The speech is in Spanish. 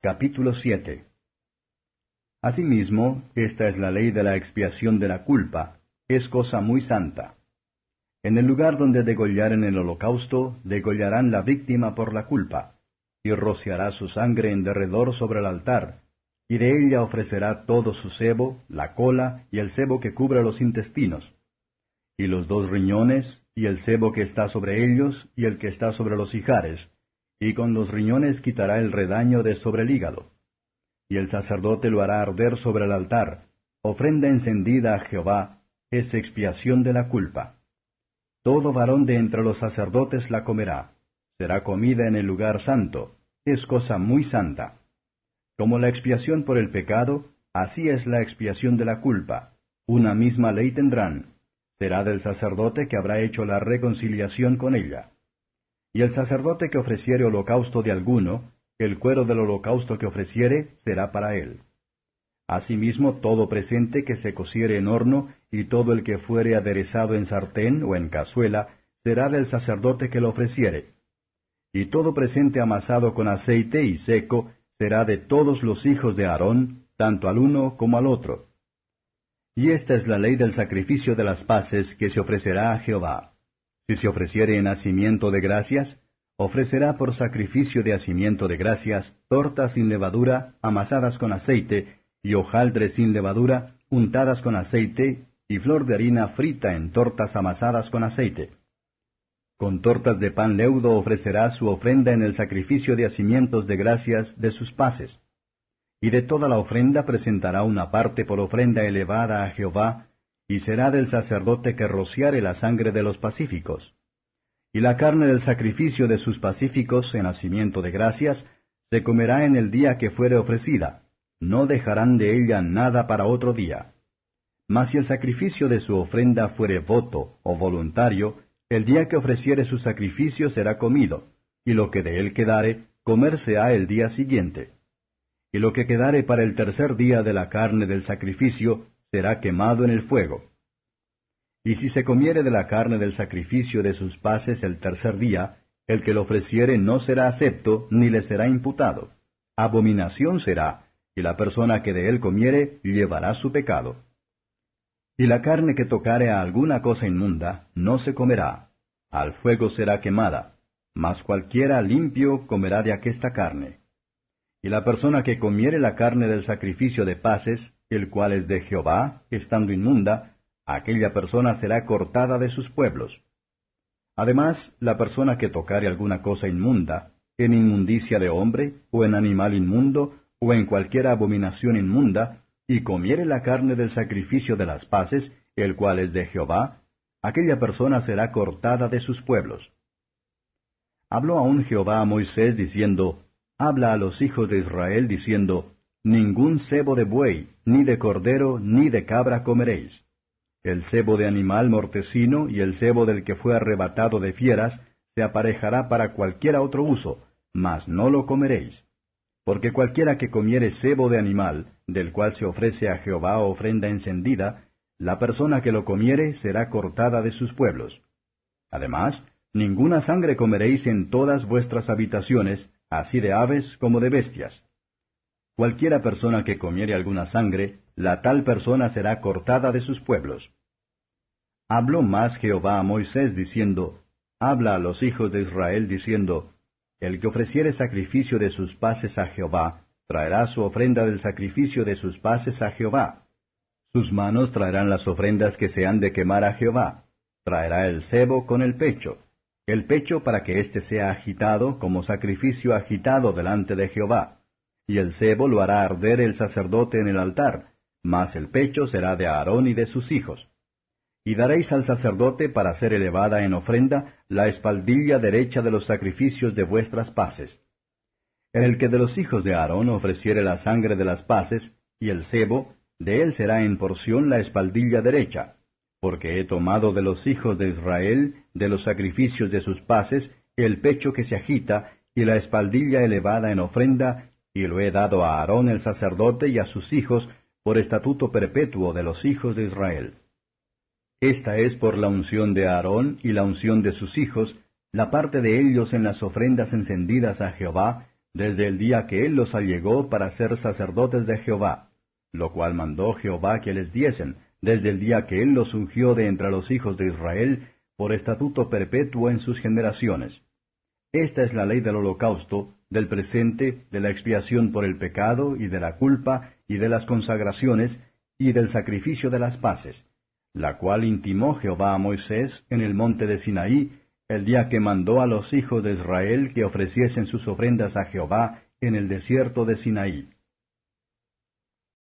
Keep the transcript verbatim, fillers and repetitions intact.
Capítulo siete. Asimismo, esta es la ley de la expiación de la culpa, es cosa muy santa. En el lugar donde degollaren el holocausto, degollarán la víctima por la culpa, y rociará su sangre en derredor sobre el altar, y de ella ofrecerá todo su sebo, la cola, y el sebo que cubre los intestinos, y los dos riñones, y el sebo que está sobre ellos, y el que está sobre los ijares, y con los riñones quitará el redaño de sobre el hígado. Y el sacerdote lo hará arder sobre el altar, ofrenda encendida a Jehová, es expiación de la culpa. Todo varón de entre los sacerdotes la comerá, será comida en el lugar santo, es cosa muy santa. Como la expiación por el pecado, así es la expiación de la culpa, una misma ley tendrán, será del sacerdote que habrá hecho la reconciliación con ella. Y el sacerdote que ofreciere holocausto de alguno, el cuero del holocausto que ofreciere será para él. Asimismo todo presente que se cociere en horno, y todo el que fuere aderezado en sartén o en cazuela, será del sacerdote que lo ofreciere. Y todo presente amasado con aceite y seco, será de todos los hijos de Aarón, tanto al uno como al otro. Y esta es la ley del sacrificio de las paces que se ofrecerá a Jehová. Si se ofreciere en hacimiento de gracias, ofrecerá por sacrificio de hacimiento de gracias tortas sin levadura, amasadas con aceite, y hojaldres sin levadura, untadas con aceite, y flor de harina frita en tortas amasadas con aceite. Con tortas de pan leudo ofrecerá su ofrenda en el sacrificio de hacimientos de gracias de sus paces. Y de toda la ofrenda presentará una parte por ofrenda elevada a Jehová, y será del sacerdote que rociare la sangre de los pacíficos. Y la carne del sacrificio de sus pacíficos en hacimiento de gracias se comerá en el día que fuere ofrecida, no dejarán de ella nada para otro día. Mas si el sacrificio de su ofrenda fuere voto o voluntario, el día que ofreciere su sacrificio será comido, y lo que de él quedare, comerse ha el día siguiente. Y lo que quedare para el tercer día de la carne del sacrificio, será quemado en el fuego. Y si se comiere de la carne del sacrificio de sus paces el tercer día, el que lo ofreciere no será acepto, ni le será imputado. Abominación será, y la persona que de él comiere llevará su pecado. Y la carne que tocare a alguna cosa inmunda, no se comerá, al fuego será quemada, mas cualquiera limpio comerá de aquesta carne. Y la persona que comiere la carne del sacrificio de paces, el cual es de Jehová, estando inmunda, aquella persona será cortada de sus pueblos. Además, la persona que tocare alguna cosa inmunda, en inmundicia de hombre, o en animal inmundo, o en cualquier abominación inmunda, y comiere la carne del sacrificio de las paces, el cual es de Jehová, aquella persona será cortada de sus pueblos. Habló aún Jehová a Moisés diciendo, Habla a los hijos de Israel diciendo, Ningún sebo de buey, ni de cordero, ni de cabra comeréis. El sebo de animal mortecino y el sebo del que fue arrebatado de fieras se aparejará para cualquiera otro uso, mas no lo comeréis. Porque cualquiera que comiere sebo de animal, del cual se ofrece a Jehová ofrenda encendida, la persona que lo comiere será cortada de sus pueblos. Además, ninguna sangre comeréis en todas vuestras habitaciones, así de aves como de bestias. Cualquiera persona que comiere alguna sangre, la tal persona será cortada de sus pueblos. Habló más Jehová a Moisés diciendo, Habla a los hijos de Israel diciendo, El que ofreciere sacrificio de sus paces a Jehová, traerá su ofrenda del sacrificio de sus paces a Jehová. Sus manos traerán las ofrendas que se han de quemar a Jehová. Traerá el sebo con el pecho, el pecho para que éste sea agitado como sacrificio agitado delante de Jehová. Y el sebo lo hará arder el sacerdote en el altar, mas el pecho será de Aarón y de sus hijos. Y daréis al sacerdote para ser elevada en ofrenda la espaldilla derecha de los sacrificios de vuestras paces. En el que de los hijos de Aarón ofreciere la sangre de las paces, y el sebo, de él será en porción la espaldilla derecha, porque he tomado de los hijos de Israel, de los sacrificios de sus paces, el pecho que se agita, y la espaldilla elevada en ofrenda, y lo he dado a Aarón el sacerdote y a sus hijos, por estatuto perpetuo de los hijos de Israel. Esta es por la unción de Aarón y la unción de sus hijos, la parte de ellos en las ofrendas encendidas a Jehová, desde el día que él los allegó para ser sacerdotes de Jehová, lo cual mandó Jehová que les diesen, desde el día que él los ungió de entre los hijos de Israel, por estatuto perpetuo en sus generaciones. Esta es la ley del holocausto, del presente, de la expiación por el pecado, y de la culpa, y de las consagraciones, y del sacrificio de las paces, la cual intimó Jehová a Moisés en el monte de Sinaí, el día que mandó a los hijos de Israel que ofreciesen sus ofrendas a Jehová en el desierto de Sinaí.